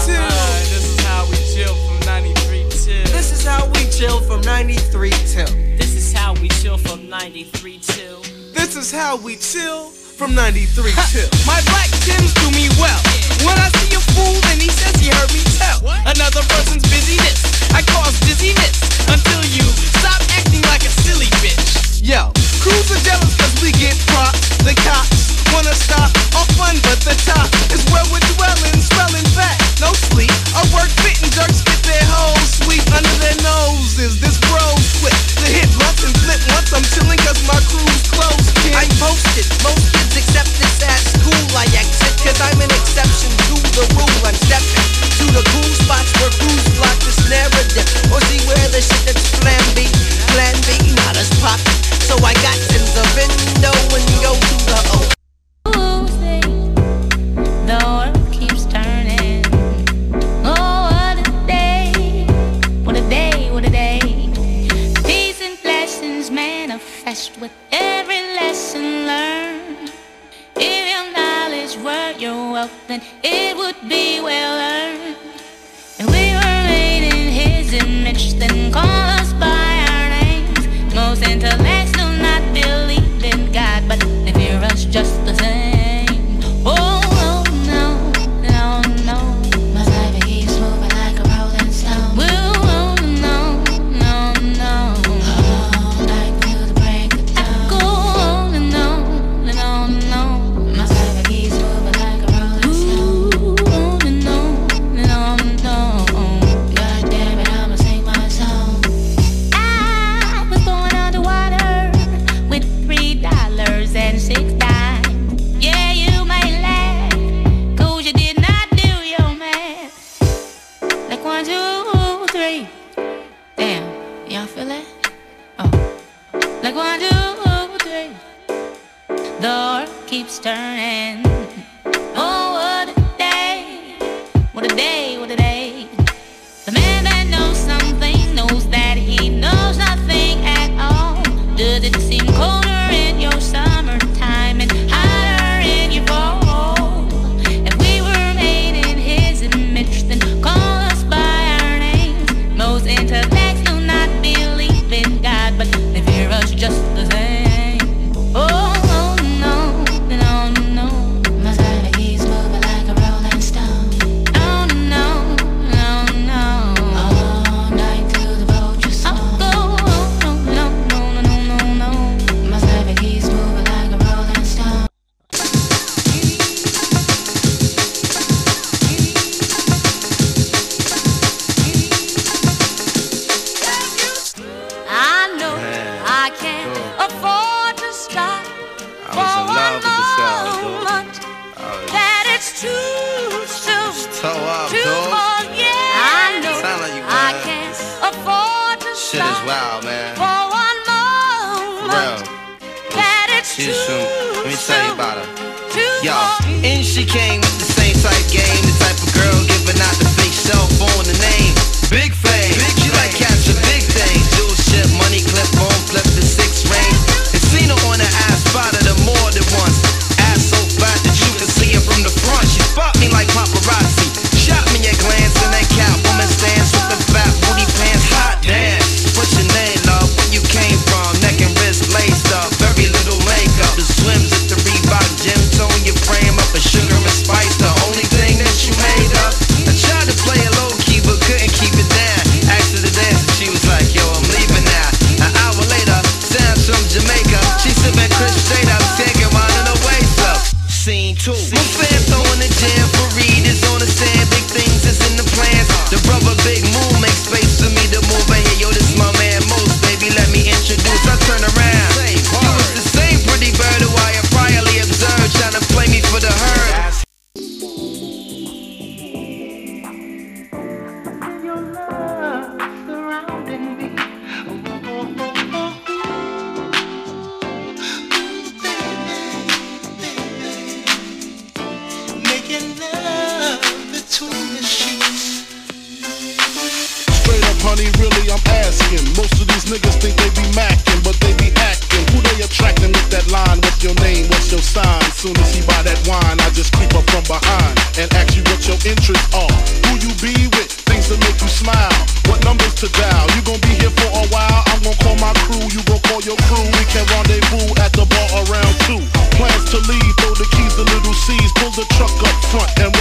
till. This is how we chill from 93 till. This is how we chill from 93 till. This is how we chill from 93 till. This is how we chill from 93 till. My black Timbs do me well. When I see a fool, then he says he heard me tell. Another person's busyness, I cause dizziness until you stop acting like a silly bitch. Yo, crews are jealous cause we get props. The cops wanna stop our fun, but the top is where we're dwelling, swelling fat, no sleep. I work fit and jerks get their hoes sweep under their noses. This bro's quick to hit once and flip once. I'm chilling cause my crew's close, kid. I posted, most kids accept this at school. I exit cause I'm an exception to the rule. I'm stepping to the cool spots where crews block this narrative. Or see where the shit that's plan B not as poppin'. So I got tins of window and go to the O. The world keeps turning. Oh, what a day, what a day, what a day. Peace and blessings manifest with every lesson learned. If your knowledge were your wealth, then it would be well earned. And we were made in His image, then call us by our names. Most intellects do not believe in God, but they fear us just the same. Oh, no, no, no. My life keeps moving like a rolling stone. Oh, no, no, no. All night till the break of dawn. I go on and on and on and on. My life keeps moving like a rolling stone. On and on and on and on. God damn it, I'ma sing my song. I was born underwater with $3 and 6 dimes. Yeah, you may laugh, 'cause you did not do your math. Like 1, 2, 3. Damn, y'all feel that? Oh. Like 1, 2, 3. The world keeps turning. Oh, what a day. What a day, what a day. The man that knows something knows that he knows nothing at all. Does it seem colder in your summertime and hotter in your fall? If we were made in His image, then call us by our names. Most intellects do not believe in God, but they fear us just the same. Oh, no, no, no. My life keeps moving like a rolling stone. Oh, no, no, no. All night till the vultures song. Oh, no, no, no, no, no, no. My life keeps moving like a rolling stone. I know I can't afford to stop for one moment. That it's too soon to forget. I know I can't afford to stop for one moment. That it's too soon. Let me tell you about her. to Yo, forget. in she came with the same type game, the type of girl giving out the fake cell phone, the name Big Flame. She like capture big things, dual ship, money clip on, flip the 6 range. And seen her on the ass, spotted her more than once. Ass so fat that you can see her from the front. She spot me like paparazzi, shot me a glance in that Catwoman stance with the fat booty pants. Hot damn, what's your name, love? Where you came from? Neck and wrist laced up, very little makeup. The swims at the Reebok gym, tone your frame up, and sugar and spice, the only thing that you made up. I tried to play it low key, but couldn't keep it down. Asked her to dance, and she was like, yo, I'm leaving now. An hour later, Sam's from Jamaica. She sipping Chris straight up, taking one of the waist up. Scene 2. My fam throwing the jam for Reed is on the stand. Big things is in the plans. The brother Big Moon makes space for me to move in here. Yo, this my man Most, baby, let me introduce. I turn around. You was the same pretty bird who I had priorly observed, trying to play me for the herd. Making love between the sheets. Straight up, honey, really, I'm asking. Most of these niggas think they be macking, but they be acting. Who they attracting with that line. What's your name? What's your sign? Soon as he buy that wine, I just creep up from behind and ask you what your interests are. Who you be with? Things that make you smile. What numbers to dial? You gon' be here for a while. I'm gon' call my crew. You gon' call your crew. We can rendezvous at the bar around 2. Plans to leave. Throw the keys to little C's. Pull the truck up front and